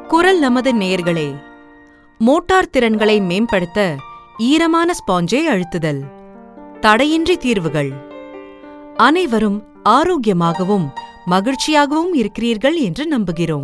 குரல் நமது நேயர்களே, மோட்டார் திறன்களை மேம்படுத்த ஈரமான ஸ்பாஞ்சை அழுத்துதல், தடையின்றி தீர்வுகள். அனைவரும் ஆரோக்கியமாகவும் மகிழ்ச்சியாகவும் இருக்கிறீர்கள் என்று நம்புகிறோம்.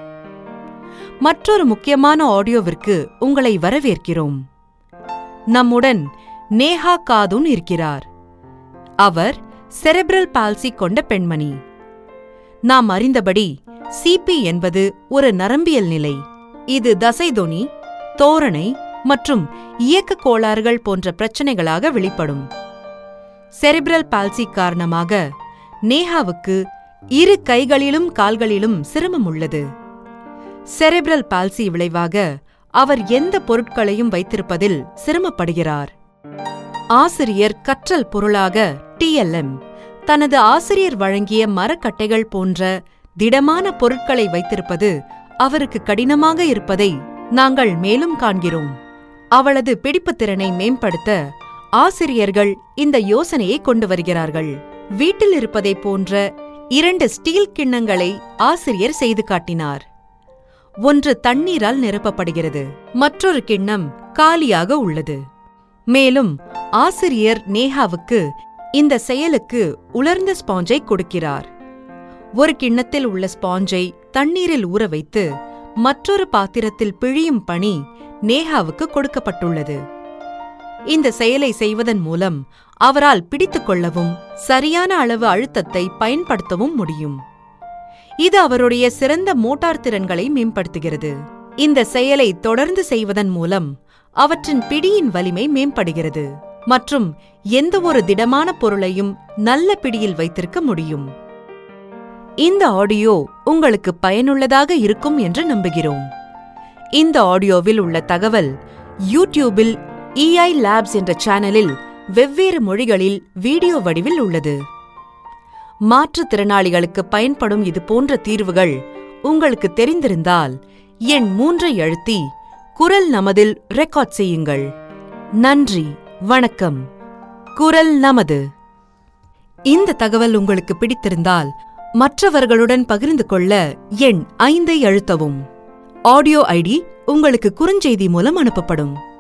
மற்றொரு முக்கியமான ஆடியோவிற்கு உங்களை வரவேற்கிறோம். நம்முடன் நேஹா காதுன் இருக்கிறார். அவர் செரெப்ரல் பால்சி கொண்ட பெண்மணி. நாம் அறிந்தபடி சிபி என்பது ஒரு நரம்பியல் நிலை. இது தசைதொனி, தோரணை மற்றும் இயக்க கோளாறுகள் போன்ற பிரச்சனைகளாக வெளிப்படும். செரிப்ரல் பால்சி காரணமாக நேஹாவுக்கு இரு கைகளிலும் கால்களிலும் சிரமம் உள்ளது. செரெப்ரல் பால்சி விளைவாக அவர் எந்த பொருட்களையும் வைத்திருப்பதில் சிரமப்படுகிறார். ஆசிரியர் கற்றல் பொருளாக TLM தனது ஆசிரியர் வழங்கிய மரக்கட்டைகள் போன்ற திடமான பொருட்களை வைத்திருப்பது அவருக்கு கடினமாக இருப்பதை நாங்கள் மேலும் காண்கிறோம். அவளது பிடிப்புத்திறனை மேம்படுத்த ஆசிரியர்கள் இந்த யோசனையை கொண்டு வருகிறார்கள். வீட்டில் இருப்பதைப் போன்ற 2 ஸ்டீல் கிண்ணங்களை ஆசிரியர் செய்து காட்டினார். ஒன்று தண்ணீரால் நிரப்பப்படுகிறது, மற்றொரு கிண்ணம் காலியாக உள்ளது. மேலும் ஆசிரியர் நேஹாவுக்கு இந்த செயலுக்கு உலர்ந்த ஸ்பாஞ்சை கொடுக்கிறார். ஒரு கிண்ணத்தில் உள்ள ஸ்பாஞ்சை தண்ணீரில் ஊற வைத்து மற்றொரு பாத்திரத்தில் பிழியும் பணி நேஹாவுக்கு கொடுக்கப்பட்டுள்ளது. இந்த செயலை செய்வதன் மூலம் அவரால் பிடித்துக் கொள்ளவும் சரியான அளவு அழுத்தத்தை பயன்படுத்தவும் முடியும். இது அவருடைய சிறந்த மோட்டார் திறன்களை மேம்படுத்துகிறது. இந்த செயலை தொடர்ந்து செய்வதன் மூலம் அவற்றின் பிடியின் வலிமை மேம்படுகிறது மற்றும் எந்தவொரு திடமான பொருளையும் நல்ல பிடியில் வைத்திருக்க முடியும். இந்த ஆடியோ உங்களுக்கு பயனுள்ளதாக இருக்கும் என்று நம்புகிறோம். இந்த ஆடியோவில் உள்ள தகவல் யூடியூபில் EI Labs என்ற சேனலில் வெவ்வேறு மொழிகளில் வீடியோ வடிவில் உள்ளது. மாற்றுத்திறனாளிகளுக்கு பயன்படும் இது போன்ற தீர்வுகள் உங்களுக்கு தெரிந்திருந்தால் எண் 3 அழுத்தி குரல் நமதில் ரெக்கார்ட் செய்யுங்கள். நன்றி, வணக்கம். குரல் நமது. இந்த தகவல் உங்களுக்கு பிடித்திருந்தால் மற்றவர்களுடன் பகிர்ந்து கொள்ள எண் 5 அழுத்தவும். ஆடியோ ஐடி உங்களுக்கு குறுஞ்செய்தி மூலம் அனுப்பப்படும்.